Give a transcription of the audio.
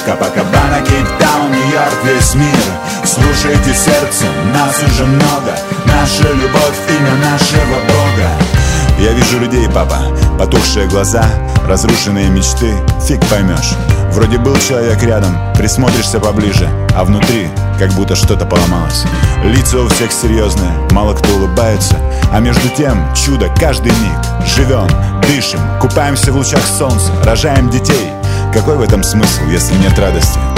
Копакабана, Кейптаун, Нью-Йорк, весь мир. Слушайте сердце, нас уже много. Наша любовь, имя нашего Бога. Я вижу людей, папа, потухшие глаза, разрушенные мечты, фиг поймешь. Вроде был человек рядом, присмотришься поближе, а внутри как будто что-то поломалось. Лица у всех серьезные, мало кто улыбается, а между тем чудо каждый миг. Живем, дышим, купаемся в лучах солнца, рожаем детей. Какой в этом смысл, если нет радости?